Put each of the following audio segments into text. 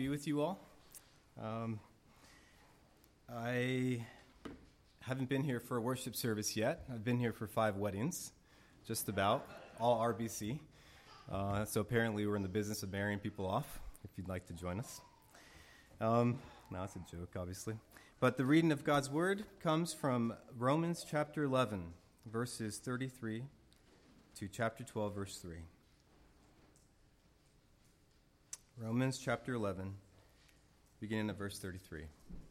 be with you all. I haven't been here for a worship service yet. I've been here for 5 weddings, just about, all RBC. So apparently we're in the business of marrying people off, if you'd like to join us. No, it's a joke, obviously. But the reading of God's Word comes from Romans chapter 11, verses 33 to chapter 12, verse 3. Romans chapter 11, beginning at verse 33.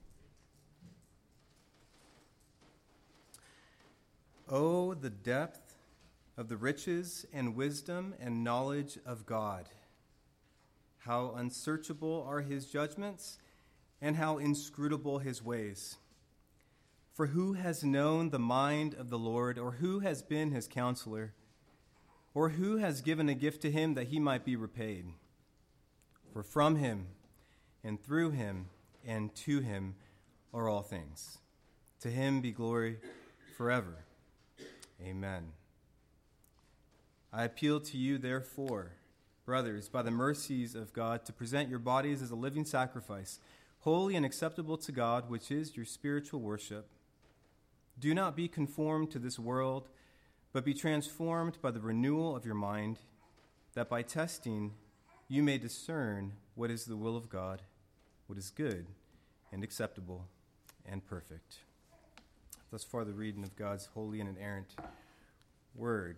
Oh, the depth of the riches and wisdom and knowledge of God! How unsearchable are his judgments, and how inscrutable his ways. For who has known the mind of the Lord, or who has been his counselor, or who has given a gift to him that he might be repaid? For from him, and through him, and to him are all things. To him be glory forever. Amen. I appeal to you, therefore, brothers, by the mercies of God, to present your bodies as a living sacrifice, holy and acceptable to God, which is your spiritual worship. Do not be conformed to this world, but be transformed by the renewal of your mind, that by testing you may discern what is the will of God, what is good and acceptable and perfect. Thus far, the reading of God's holy and inerrant word.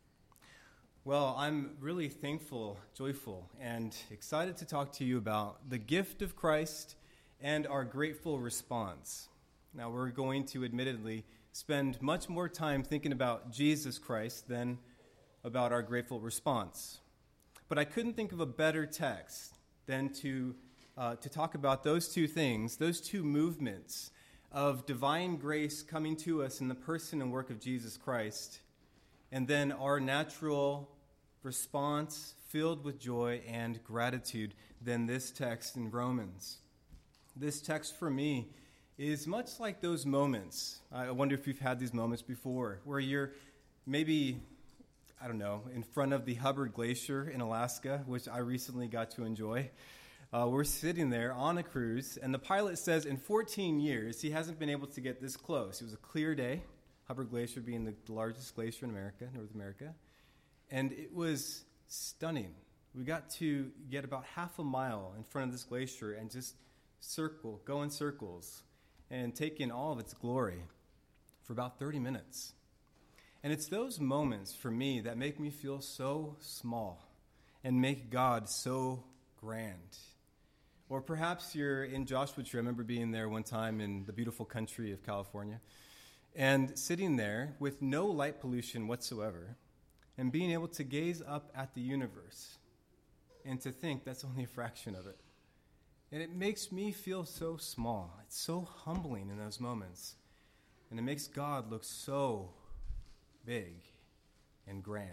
Well, I'm really thankful, joyful, and excited to talk to you about the gift of Christ and our grateful response. Now, we're going to admittedly spend much more time thinking about Jesus Christ than about our grateful response. But I couldn't think of a better text than to talk about those two things, those two movements of divine grace coming to us in the person and work of Jesus Christ, and then our natural response filled with joy and gratitude than this text in Romans. This text for me is much like those moments. I wonder if you've had these moments before where you're maybe, I don't know, in front of the Hubbard Glacier in Alaska, which I recently got to enjoy. We're sitting there on a cruise, and the pilot says in 14 years he hasn't been able to get this close. It was a clear day, Hubbard Glacier being the largest glacier in America, North America, and it was stunning. We got to get about half a mile in front of this glacier and just go in circles, and take in all of its glory for about 30 minutes. And it's those moments for me that make me feel so small and make God so grand. Or perhaps you're in Joshua Tree. I remember being there one time in the beautiful country of California and sitting there with no light pollution whatsoever and being able to gaze up at the universe and to think that's only a fraction of it. And it makes me feel so small. It's so humbling in those moments. And it makes God look so big and grand.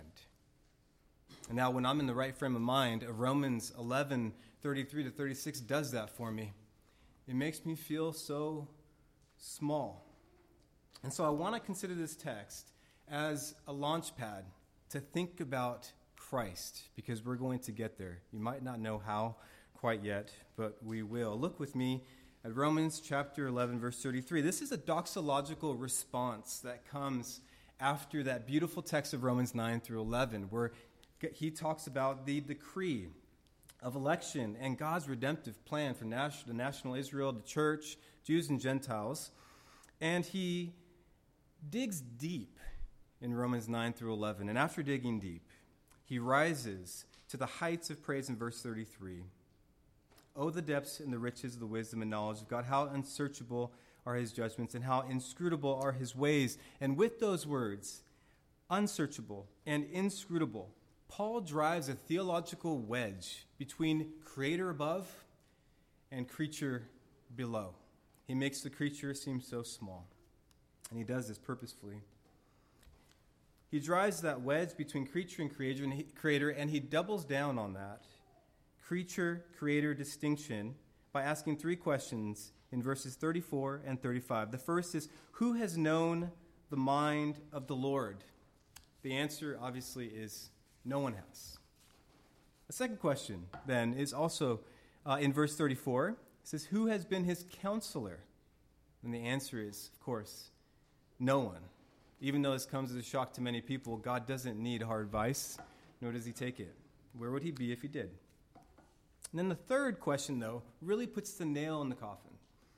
And now when I'm in the right frame of mind, Romans 11, 33 to 36 does that for me. It makes me feel so small. And so I want to consider this text as a launch pad to think about Christ, because we're going to get there. You might not know how quite yet, but we will. Look with me at Romans chapter 11, verse 33. This is a doxological response that comes after that beautiful text of Romans 9 through 11, where he talks about the decree of election and God's redemptive plan for the national Israel, the church, Jews and Gentiles. And he digs deep in Romans 9 through 11. And after digging deep, he rises to the heights of praise in verse 33. Oh, the depths and the riches of the wisdom and knowledge of God. How unsearchable are his judgments, and how inscrutable are his ways. And with those words, unsearchable and inscrutable, Paul drives a theological wedge between creator above and creature below. He makes the creature seem so small, and he does this purposefully. He drives that wedge between creature and creator, and he doubles down on that creature-creator distinction by asking 3 questions in verses 34 and 35. The first is, who has known the mind of the Lord? The answer, obviously, is no one has. The second question, then, is also, in verse 34. It says, who has been his counselor? And the answer is, of course, no one. Even though this comes as a shock to many people, God doesn't need our advice, nor does he take it. Where would he be if he did? And then the third question, though, really puts the nail in the coffin.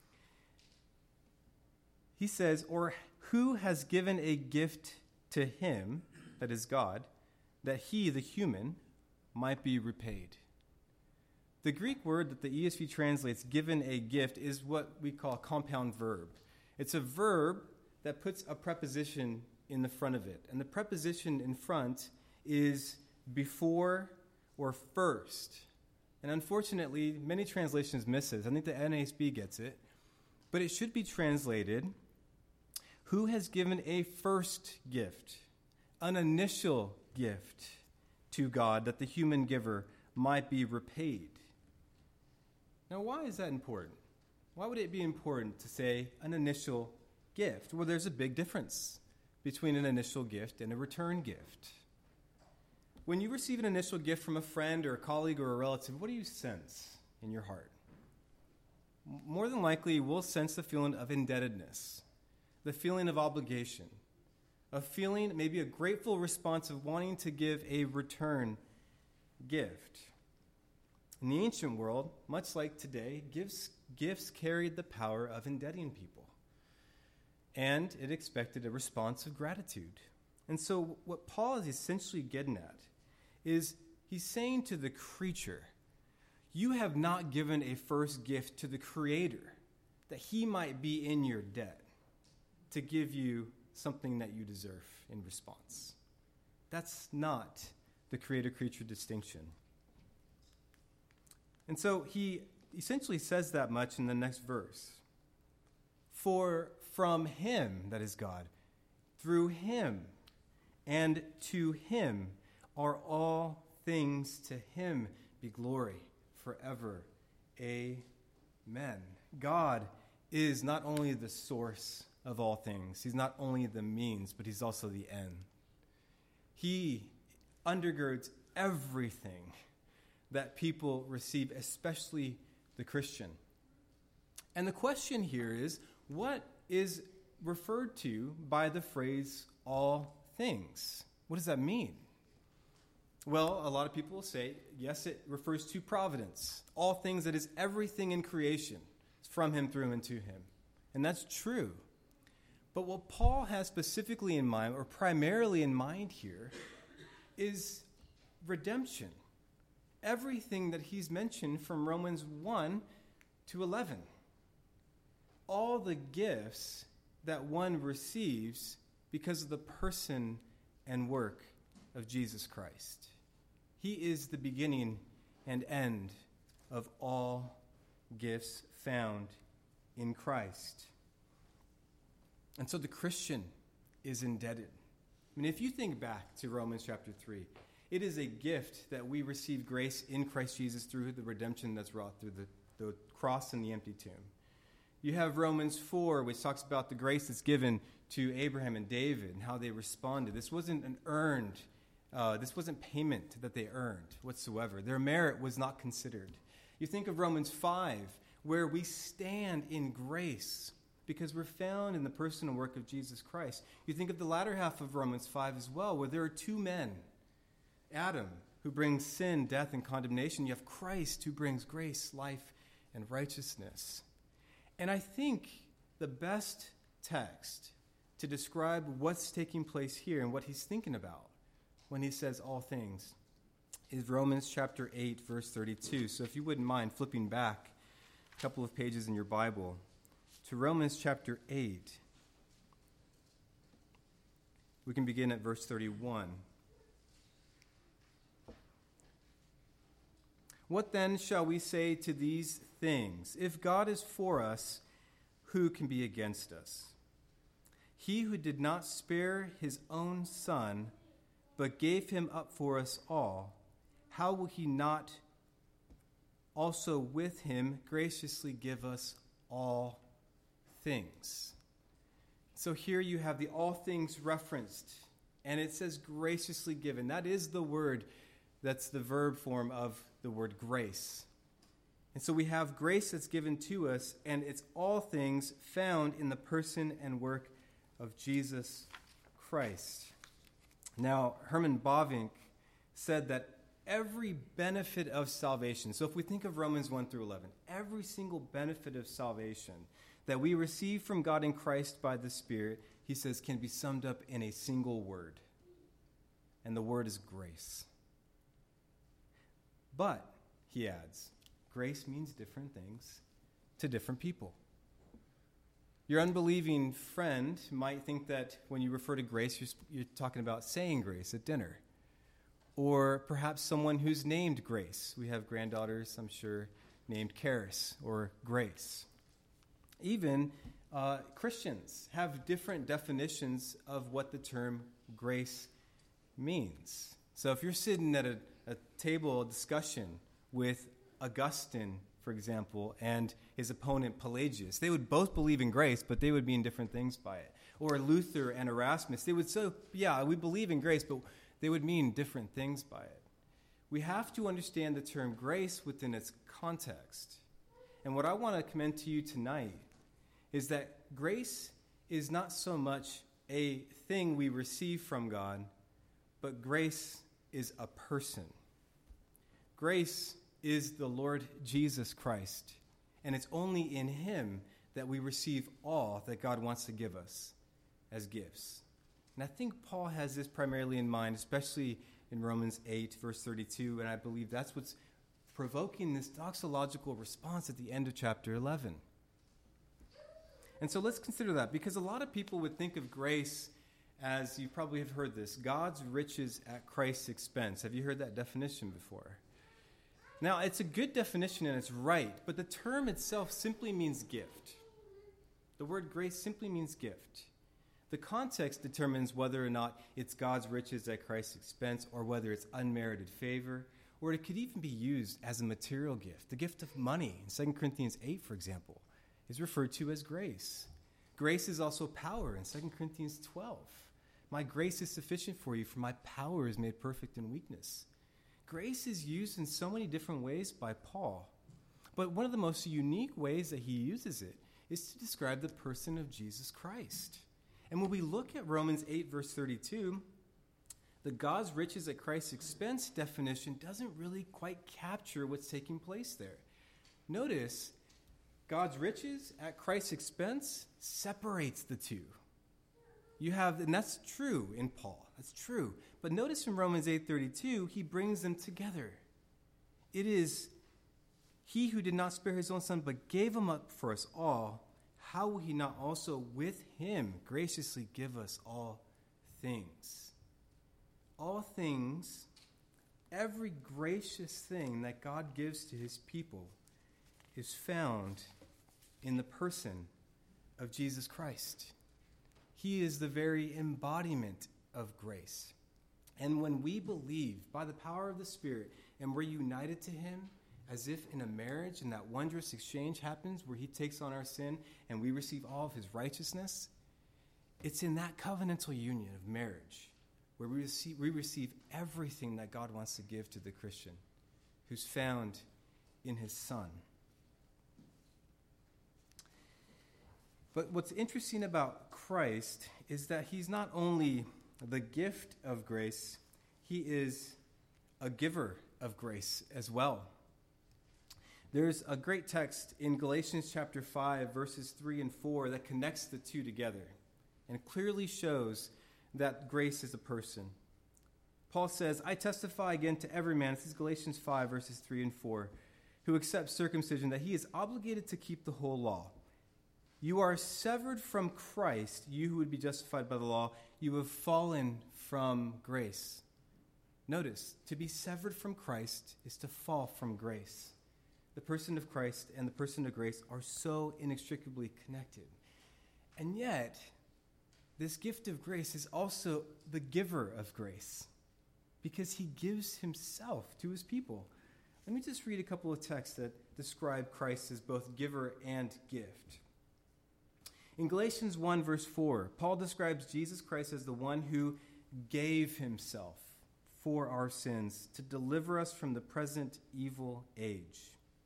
He says, or who has given a gift to him, that is God, that he, the human, might be repaid? The Greek word that the ESV translates given a gift is what we call a compound verb. It's a verb that puts a preposition in the front of it. And the preposition in front is before or first. And unfortunately, many translations miss it. I think the NASB gets it. But it should be translated, who has given a first gift, an initial gift to God that the human giver might be repaid. Now, why is that important? Why would it be important to say an initial gift? Well, there's a big difference between an initial gift and a return gift. When you receive an initial gift from a friend or a colleague or a relative, what do you sense in your heart? More than likely, we'll sense the feeling of indebtedness, the feeling of obligation, a feeling, maybe a grateful response of wanting to give a return gift. In the ancient world, much like today, gifts carried the power of indebting people. And it expected a response of gratitude. And so what Paul is essentially getting at is he's saying to the creature, you have not given a first gift to the Creator that he might be in your debt to give you something that you deserve in response. That's not the creator-creature distinction. And so he essentially says that much in the next verse. For from him, that is God, through him and to him are all things. To him be glory forever. Amen. God is not only the source of all things. He's not only the means, but he's also the end. He undergirds everything that people receive, especially the Christian. And the question here is, what is referred to by the phrase all things? What does that mean? Well, a lot of people will say, yes, it refers to providence. All things, that is everything in creation, is from him, through, and to him. And that's true. But what Paul has specifically in mind, or primarily in mind here, is redemption. Everything that he's mentioned from Romans 1 to 11. All the gifts that one receives because of the person and work of Jesus Christ. He is the beginning and end of all gifts found in Christ. And so the Christian is indebted. I mean, if you think back to Romans chapter 3, it is a gift that we receive grace in Christ Jesus through the redemption that's wrought through the cross and the empty tomb. You have Romans 4, which talks about the grace that's given to Abraham and David and how they responded. This wasn't this wasn't payment that they earned whatsoever. Their merit was not considered. You think of Romans 5, where we stand in grace because we're found in the person and work of Jesus Christ. You think of the latter half of Romans 5 as well, where there are two men. Adam, who brings sin, death, and condemnation. You have Christ, who brings grace, life, and righteousness. And I think the best text to describe what's taking place here and what he's thinking about when he says all things is Romans chapter 8, verse 32. So if you wouldn't mind flipping back a couple of pages in your Bible to Romans chapter 8, we can begin at verse 31. What then shall we say to these things? If God is for us, who can be against us? He who did not spare his own son, but gave him up for us all, how will he not also with him graciously give us all things? So here you have the all things referenced, and it says graciously given. That is the word, that's the verb form of the word grace. And so we have grace that's given to us, and it's all things found in the person and work of Jesus Christ. Now, Herman Bavinck said that every benefit of salvation, so if we think of Romans 1 through 11, every single benefit of salvation that we receive from God in Christ by the Spirit, he says, can be summed up in a single word. And the word is grace. But, he adds, grace means different things to different people. Your unbelieving friend might think that when you refer to grace, you're talking about saying grace at dinner. Or perhaps someone who's named Grace. We have granddaughters, I'm sure, named Karis or Grace. Even Christians have different definitions of what the term grace means. So if you're sitting at a table discussion with Augustine, for example, and his opponent Pelagius, they would both believe in grace, but they would mean different things by it. Or Luther and Erasmus, they would say, yeah, we believe in grace, but they would mean different things by it. We have to understand the term grace within its context. And what I want to commend to you tonight is that grace is not so much a thing we receive from God, but grace is a person. Grace is the Lord Jesus Christ, and it's only in him that we receive all that God wants to give us as gifts. And I think Paul has this primarily in mind, especially in Romans 8, verse 32, and I believe that's what's provoking this doxological response at the end of chapter 11. And so let's consider that, because a lot of people would think of grace as, you probably have heard this, God's riches at Christ's expense. Have you heard that definition before? Now, it's a good definition and it's right, but the term itself simply means gift. The word grace simply means gift. The context determines whether or not it's God's riches at Christ's expense, or whether it's unmerited favor, or it could even be used as a material gift. The gift of money in 2 Corinthians 8, for example, is referred to as grace. Grace is also power in 2 Corinthians 12. My grace is sufficient for you, for my power is made perfect in weakness. Grace is used in so many different ways by Paul, but one of the most unique ways that he uses it is to describe the person of Jesus Christ. And when we look at Romans 8, verse 32, the God's riches at Christ's expense definition doesn't really quite capture what's taking place there. Notice, God's riches at Christ's expense separates the two. You have, and that's true in Paul. That's true. But notice in Romans 8:32, he brings them together. It is he who did not spare his own son, but gave him up for us all. How will he not also with him graciously give us all things? All things, every gracious thing that God gives to his people is found in the person of Jesus Christ. He is the very embodiment of grace. And when we believe by the power of the Spirit and we're united to him, as if in a marriage and that wondrous exchange happens where he takes on our sin and we receive all of his righteousness, it's in that covenantal union of marriage where we receive everything that God wants to give to the Christian who's found in his Son. But what's interesting about Christ is that he's not only the gift of grace, he is a giver of grace as well. There's a great text in Galatians chapter 5, verses 3 and 4 that connects the two together and clearly shows that grace is a person. Paul says, I testify again to every man, this is Galatians 5, verses 3 and 4, who accepts circumcision, that he is obligated to keep the whole law. You are severed from Christ, you who would be justified by the law. You have fallen from grace. Notice, to be severed from Christ is to fall from grace. The person of Christ and the person of grace are so inextricably connected. And yet, this gift of grace is also the giver of grace, because he gives himself to his people. Let me just read a couple of texts that describe Christ as both giver and gift. In Galatians 1, verse 4, Paul describes Jesus Christ as the one who gave himself for our sins to deliver us from the present evil age.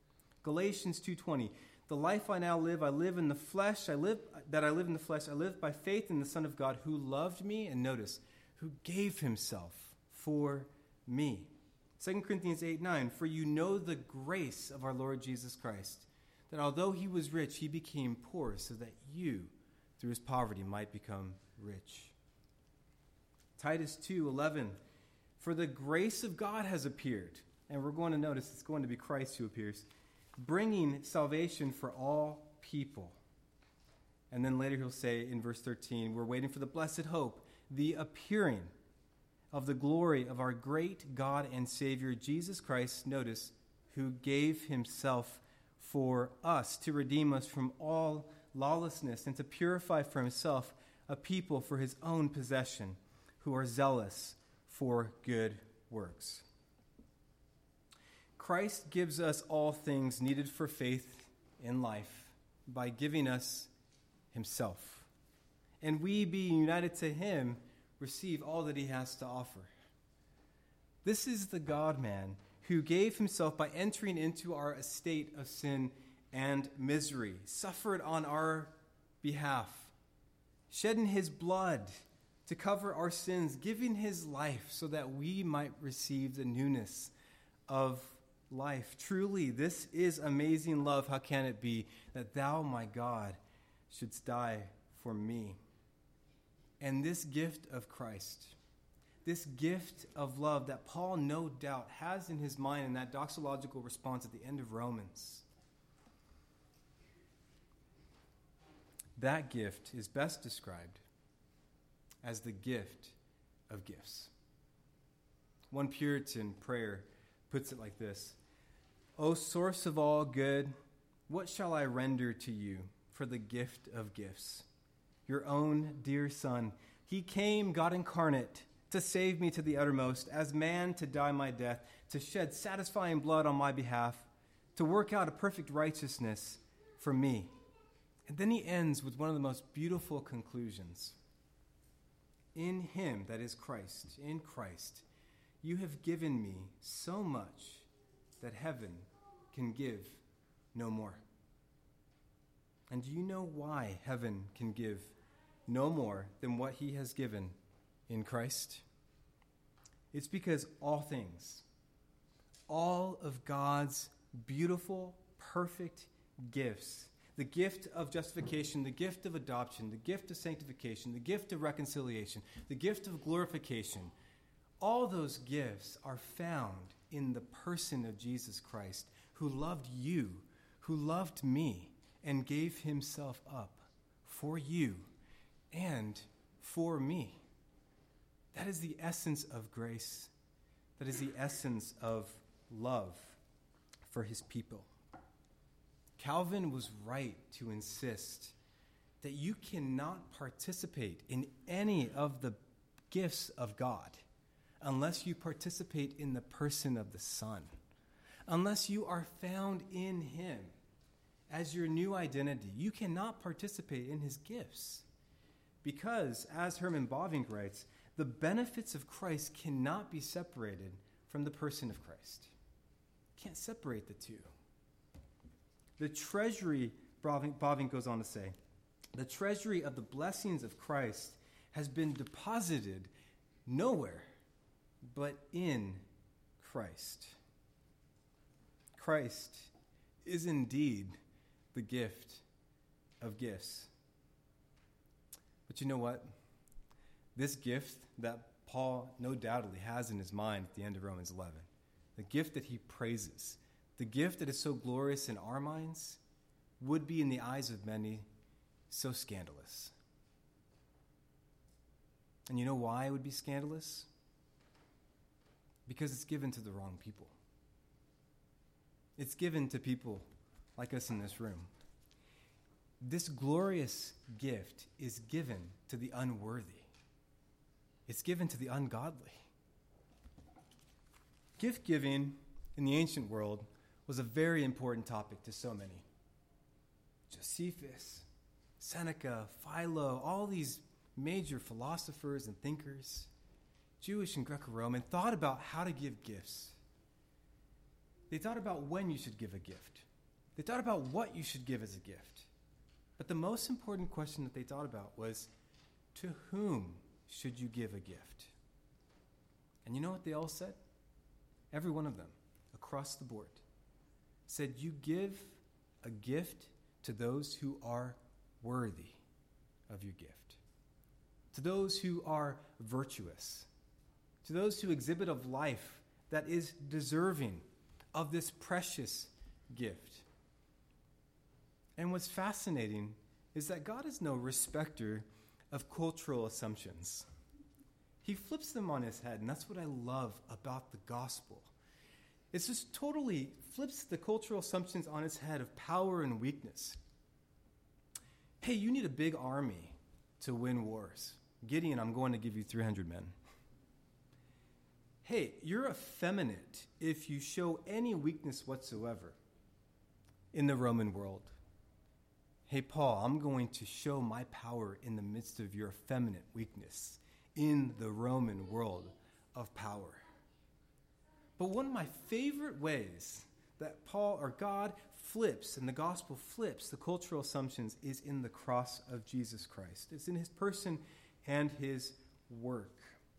Galatians 2:20, the life I now live, I live in the flesh, I live by faith in the Son of God who loved me, and notice, who gave himself for me. 2 Corinthians 8:9, for you know the grace of our Lord Jesus Christ, that although he was rich, he became poor so that you, through his poverty, might become rich. Titus 2:11, for the grace of God has appeared, and we're going to notice it's going to be Christ who appears, bringing salvation for all people. And then later he'll say in verse 13, we're waiting for the blessed hope, the appearing of the glory of our great God and Savior, Jesus Christ, notice, who gave himself for us to redeem us from all lawlessness and to purify for himself a people for his own possession who are zealous for good works. Christ gives us all things needed for faith in life by giving us himself. And we, being united to him, receive all that he has to offer. This is the God-man who gave himself by entering into our estate of sin and misery, suffered on our behalf, shedding his blood to cover our sins, giving his life so that we might receive the newness of life. Truly, this is amazing love. How can it be that thou, my God, shouldst die for me? And this gift of Christ, this gift of love that Paul no doubt has in his mind in that doxological response at the end of Romans, that gift is best described as the gift of gifts. One Puritan prayer puts it like this: O source of all good, what shall I render to you for the gift of gifts? Your own dear Son, he came, God incarnate, to save me to the uttermost, as man to die my death, to shed satisfying blood on my behalf, to work out a perfect righteousness for me. And then he ends with one of the most beautiful conclusions. In him, that is Christ, in Christ, you have given me so much that heaven can give no more. And do you know why heaven can give no more than what he has given in Christ? It's because all things, all of God's beautiful, perfect gifts, the gift of justification, the gift of adoption, the gift of sanctification, the gift of reconciliation, the gift of glorification, all those gifts are found in the person of Jesus Christ, who loved you, who loved me, and gave himself up for you and for me. That is the essence of grace. That is the essence of love for his people. Calvin was right to insist that you cannot participate in any of the gifts of God unless you participate in the person of the Son, unless you are found in him as your new identity. You cannot participate in his gifts because, as Herman Bavinck writes, the benefits of Christ cannot be separated from the person of Christ. Can't separate the two. The treasury, Bavinck goes on to say, the treasury of the blessings of Christ has been deposited nowhere but in Christ. Christ is indeed the gift of gifts. But you know what? This gift that Paul no doubtedly has in his mind at the end of Romans 11, the gift that he praises, the gift that is so glorious in our minds, would be in the eyes of many so scandalous. And you know why it would be scandalous? Because it's given to the wrong people. It's given to people like us in this room. This glorious gift is given to the unworthy. It's given to the ungodly. Gift giving in the ancient world was a very important topic to so many. Josephus, Seneca, Philo, all these major philosophers and thinkers, Jewish and Greco-Roman, thought about how to give gifts. They thought about when you should give a gift. They thought about what you should give as a gift. But the most important question that they thought about was, to whom should you give a gift? And you know what they all said? Every one of them, across the board, said you give a gift to those who are worthy of your gift, to those who are virtuous, to those who exhibit a life that is deserving of this precious gift. And what's fascinating is that God is no respecter of cultural assumptions. He flips them on his head, and that's what I love about the gospel. It just totally flips the cultural assumptions on its head of power and weakness. Hey, you need a big army to win wars. Gideon, I'm going to give you 300 men. Hey, you're effeminate if you show any weakness whatsoever in the Roman world. Hey, Paul, I'm going to show my power in the midst of your effeminate weakness in the Roman world of power. But one of my favorite ways that Paul or God flips and the gospel flips the cultural assumptions is in the cross of Jesus Christ. It's in his person and his work.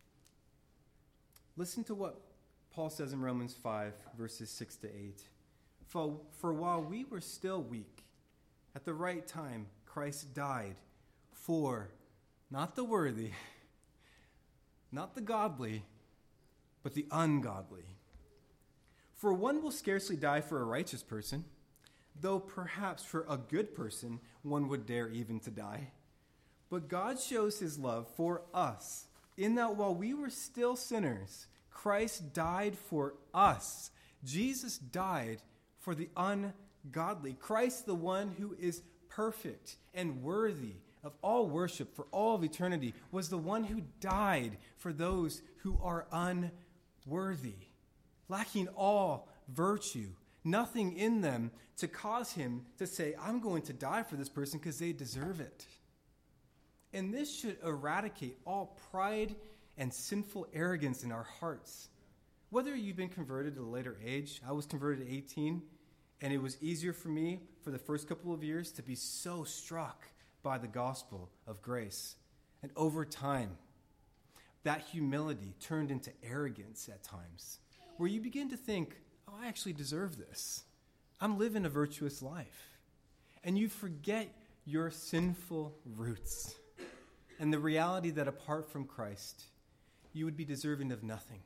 Listen to what Paul says in Romans 5, verses 6 to 8. For while we were still weak, at the right time, Christ died for not the worthy, not the godly, but the ungodly. For one will scarcely die for a righteous person, though perhaps for a good person one would dare even to die. But God shows his love for us, in that while we were still sinners, Christ died for us. Jesus died for the ungodly. Christ, the one who is perfect and worthy of all worship for all of eternity, was the one who died for those who are unworthy, lacking all virtue, nothing in them to cause him to say, I'm going to die for this person because they deserve it. And this should eradicate all pride and sinful arrogance in our hearts. Whether you've been converted at a later age, I was converted at 18, and it was easier for me for the first couple of years to be so struck by the gospel of grace. And over time, that humility turned into arrogance at times, where you begin to think, oh, I actually deserve this. I'm living a virtuous life. And you forget your sinful roots and the reality that apart from Christ, you would be deserving of nothing.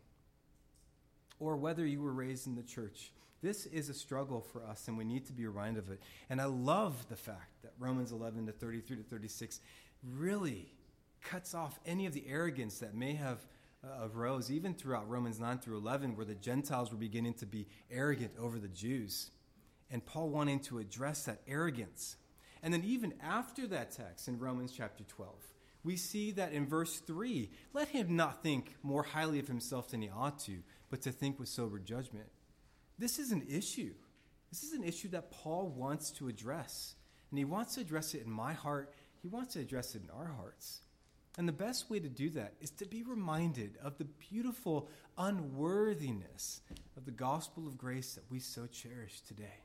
Or whether you were raised in the church, this is a struggle for us, and we need to be reminded of it. And I love the fact that Romans 11 to 33 to 36 really cuts off any of the arrogance that may have arose even throughout Romans 9 through 11, where the Gentiles were beginning to be arrogant over the Jews. And Paul wanting to address that arrogance. And then even after that text in Romans chapter 12, we see that in verse 3, let him not think more highly of himself than he ought to, but to think with sober judgment. This is an issue. This is an issue that Paul wants to address. And he wants to address it in my heart. He wants to address it in our hearts. And the best way to do that is to be reminded of the beautiful unworthiness of the gospel of grace that we so cherish today.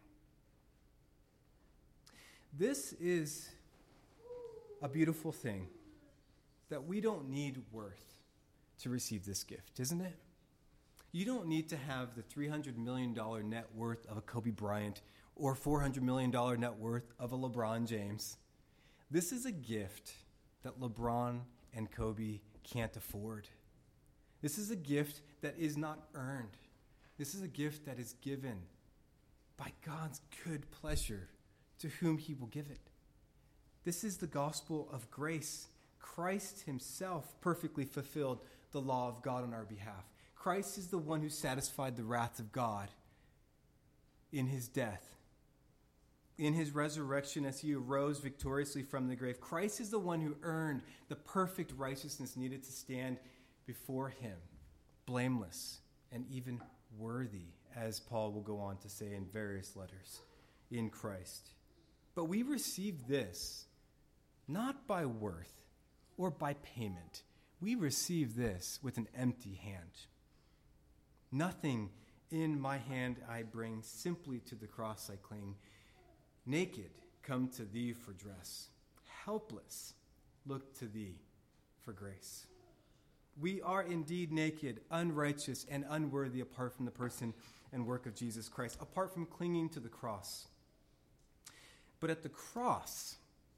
This is a beautiful thing, that we don't need worth to receive this gift, isn't it? You don't need to have the $300 million net worth of a Kobe Bryant or $400 million net worth of a LeBron James. This is a gift that LeBron and Kobe can't afford. This is a gift that is not earned. This is a gift that is given by God's good pleasure to whom he will give it. This is the gospel of grace. Christ himself perfectly fulfilled the law of God on our behalf. Christ is the one who satisfied the wrath of God in his death. In his resurrection, as he arose victoriously from the grave, Christ is the one who earned the perfect righteousness needed to stand before him, blameless and even worthy, as Paul will go on to say in various letters, in Christ. But we receive this not by worth or by payment. We receive this with an empty hand. Nothing in my hand I bring, simply to the cross I cling. naked, come to thee for dress. Helpless, look to thee for grace. We are indeed naked, unrighteous, and unworthy apart from the person and work of Jesus Christ, apart from clinging to the cross. But at the cross,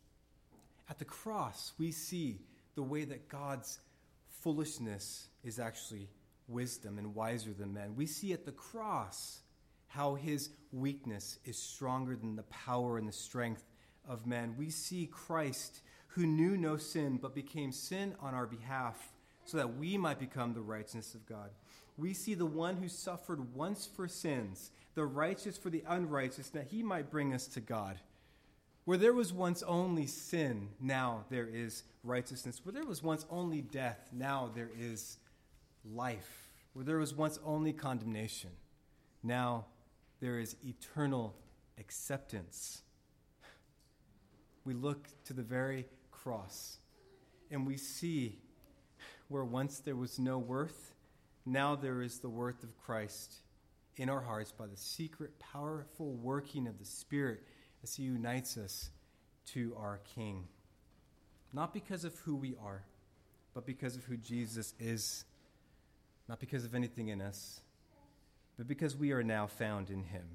we see the way that God's foolishness is actually wisdom and wiser than men. We see at the cross how his weakness is stronger than the power and the strength of men. We see Christ, who knew no sin but became sin on our behalf so that we might become the righteousness of God. We see the one who suffered once for sins, the righteous for the unrighteous, that he might bring us to God. Where there was once only sin, now there is righteousness. Where there was once only death, now there is life. Where there was once only condemnation, now there is eternal acceptance. We look to the very cross, and we see where once there was no worth, now there is the worth of Christ in our hearts by the secret, powerful working of the Spirit as he unites us to our King. Not because of who we are, but because of who Jesus is. Not because of anything in us, but because we are now found in him.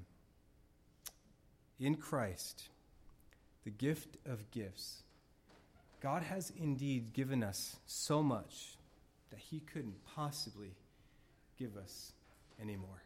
In Christ, the gift of gifts, God has indeed given us so much that he couldn't possibly give us anymore.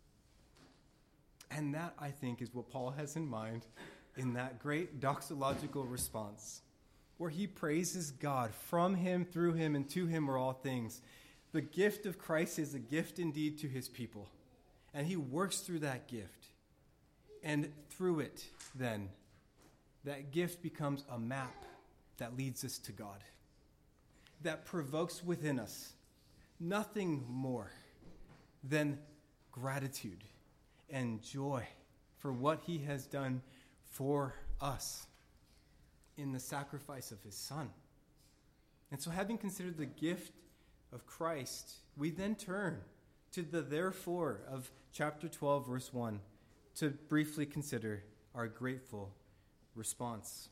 And that, I think, is what Paul has in mind in that great doxological response, where he praises God. From him, through him, and to him are all things. The gift of Christ is a gift indeed to his people. And he works through that gift. And through it, then, that gift becomes a map that leads us to God, that provokes within us nothing more than gratitude and joy for what he has done for us in the sacrifice of his Son. And so, having considered the gift of Christ, we then turn to the therefore of chapter 12, verse 1, to briefly consider our grateful response.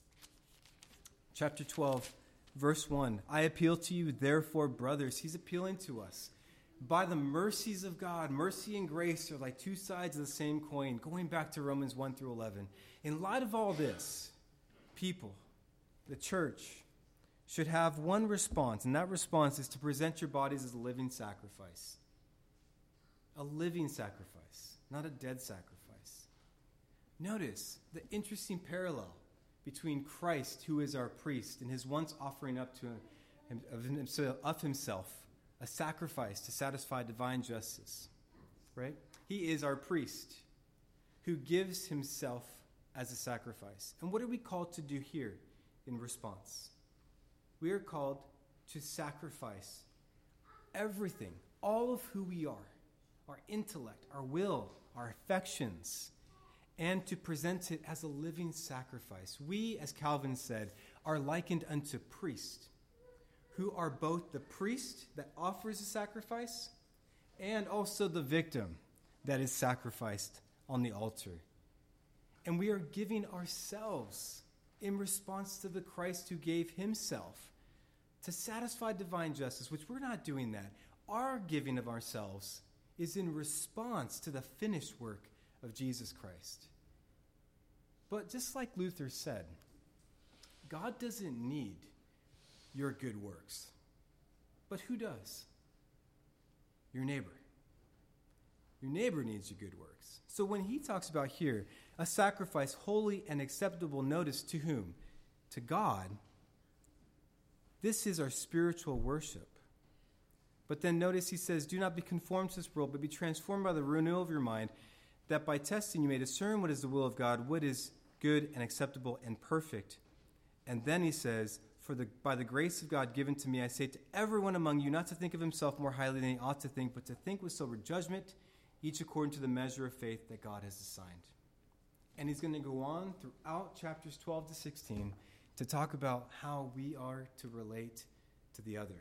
Chapter 12, verse 1, I appeal to you, therefore, brothers. He's appealing to us. By the mercies of God, mercy and grace are like two sides of the same coin, going back to Romans 1 through 11. In light of all this, people, the church, should have one response, and that response is to present your bodies as a living sacrifice. A living sacrifice, not a dead sacrifice. Notice the interesting parallel between Christ, who is our priest, and his once offering up to him, of himself a sacrifice to satisfy divine justice. Right? He is our priest who gives himself as a sacrifice. And what are we called to do here in response? We are called to sacrifice everything, all of who we are, our intellect, our will, our affections, and to present it as a living sacrifice. We, as Calvin said, are likened unto priests, who are both the priest that offers a sacrifice and also the victim that is sacrificed on the altar. And we are giving ourselves in response to the Christ who gave himself to satisfy divine justice, which we're not doing that. Our giving of ourselves is in response to the finished work of Jesus Christ. But just like Luther said, God doesn't need your good works. But who does? Your neighbor. Your neighbor needs your good works. So when he talks about here, a sacrifice holy and acceptable, notice to whom? To God. This is our spiritual worship. But then notice he says, do not be conformed to this world, but be transformed by the renewal of your mind, that by testing you may discern what is the will of God, what is good and acceptable and perfect. And then he says, by the grace of God given to me, I say to everyone among you not to think of himself more highly than he ought to think, but to think with sober judgment, each according to the measure of faith that God has assigned. And he's going to go on throughout chapters 12 to 16 to talk about how we are to relate to the other,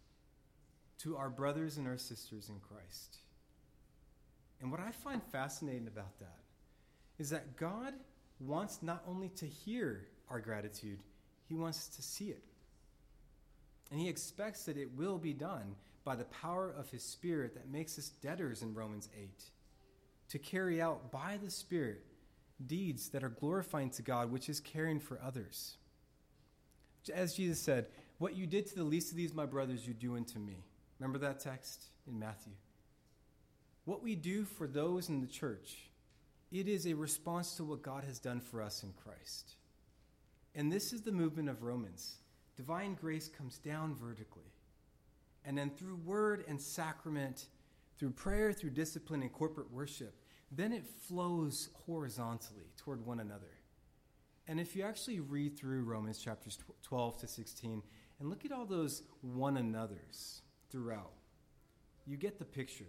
to our brothers and our sisters in Christ. And what I find fascinating about that is that God wants not only to hear our gratitude, he wants to see it. And he expects that it will be done by the power of his Spirit that makes us debtors in Romans 8, to carry out by the Spirit deeds that are glorifying to God, which is caring for others. As Jesus said, what you did to the least of these, my brothers, you do unto me. Remember that text in Matthew? What we do for those in the church, it is a response to what God has done for us in Christ. And this is the movement of Romans. Divine grace comes down vertically. And then through word and sacrament, through prayer, through discipline and corporate worship, then it flows horizontally toward one another. And if you actually read through Romans chapters 12 to 16 and look at all those one another's throughout, you get the picture.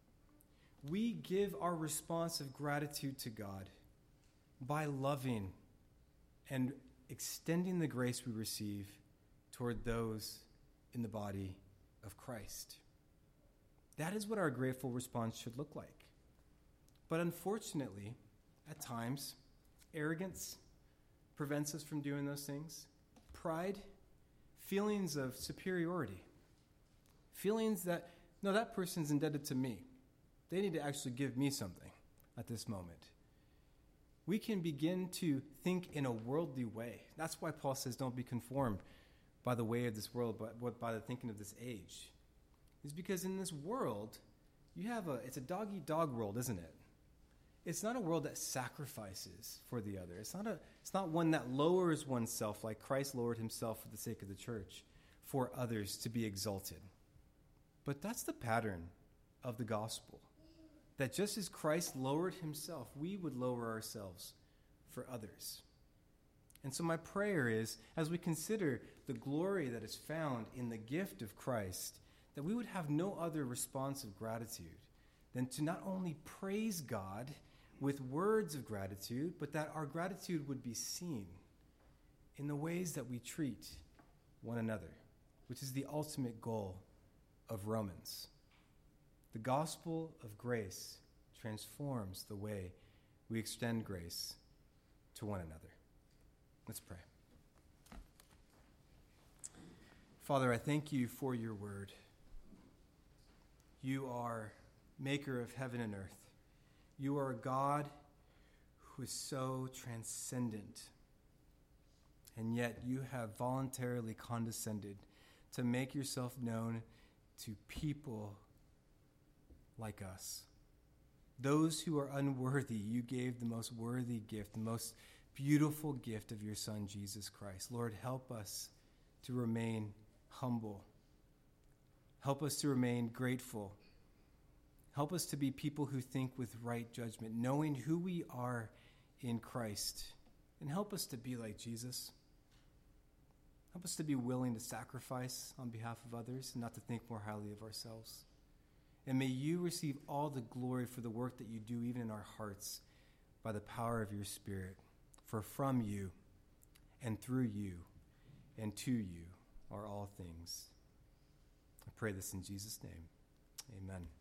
We give our response of gratitude to God by loving and extending the grace we receive toward those in the body of Christ. That is what our grateful response should look like. But unfortunately, at times, arrogance prevents us from doing those things. Pride, feelings of superiority, feelings that, no, that person's indebted to me. They need to actually give me something at this moment. We can begin to think in a worldly way. That's why Paul says don't be conformed by the way of this world, but by the thinking of this age. It's because in this world, it's a dog-eat-dog world, isn't it? It's not a world that sacrifices for the other. It's not one that lowers oneself like Christ lowered himself for the sake of the church, for others to be exalted. But that's the pattern of the gospel, that just as Christ lowered himself, we would lower ourselves for others. And so my prayer is, as we consider the glory that is found in the gift of Christ, that we would have no other response of gratitude than to not only praise God with words of gratitude, but that our gratitude would be seen in the ways that we treat one another, which is the ultimate goal of Romans. The gospel of grace transforms the way we extend grace to one another. Let's pray. Father, I thank you for your word. You are maker of heaven and earth. You are a God who is so transcendent, and yet you have voluntarily condescended to make yourself known to people like us. Those who are unworthy, you gave the most worthy gift, the most beautiful gift of your Son, Jesus Christ. Lord, help us to remain humble. Help us to remain grateful. Help us to be people who think with right judgment, knowing who we are in Christ. And help us to be like Jesus. Help us to be willing to sacrifice on behalf of others and not to think more highly of ourselves. And may you receive all the glory for the work that you do even in our hearts by the power of your Spirit. For from you and through you and to you are all things. I pray this in Jesus' name. Amen.